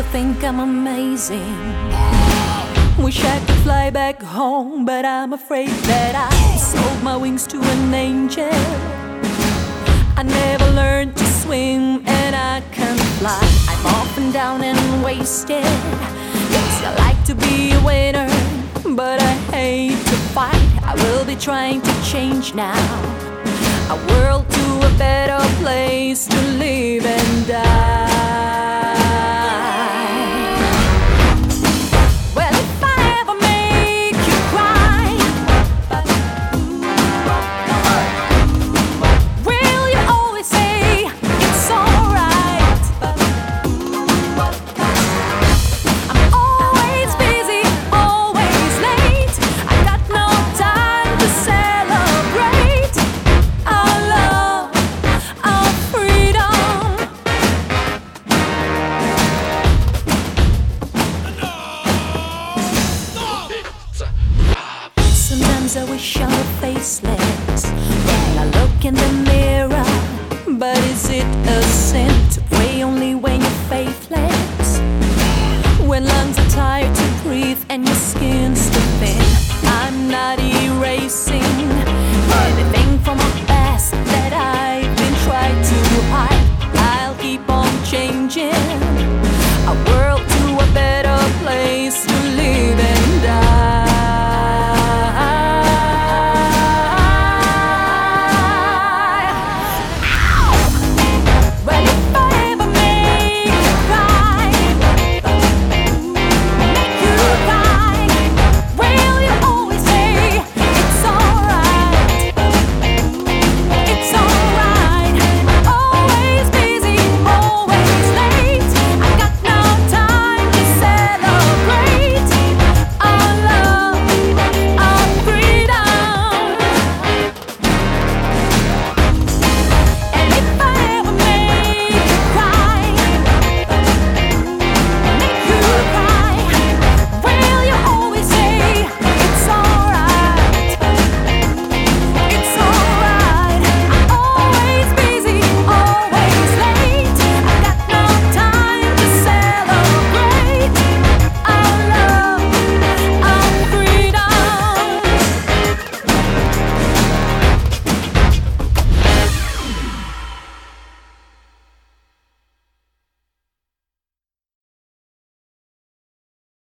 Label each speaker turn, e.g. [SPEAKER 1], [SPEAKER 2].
[SPEAKER 1] think I'm amazing. Wish I could fly back home, but I'm afraid that I sold my wings to an angel. I never learned to swim and I can't fly. I'm often down and wasted. Yes, I like to be a winner, but I hate to fight. I will be trying to change now. A world to a better place to live and die. Well, if I ever make you cry, will you always say it's alright? I'm always busy, always late. I got no time to celebrate our love, our freedom. Sometimes I wish I were faceless when I look in the mirror. But is it a sin to pray only when you're faithless? When lungs are tired to breathe and your skin's too thin, I'm not erasing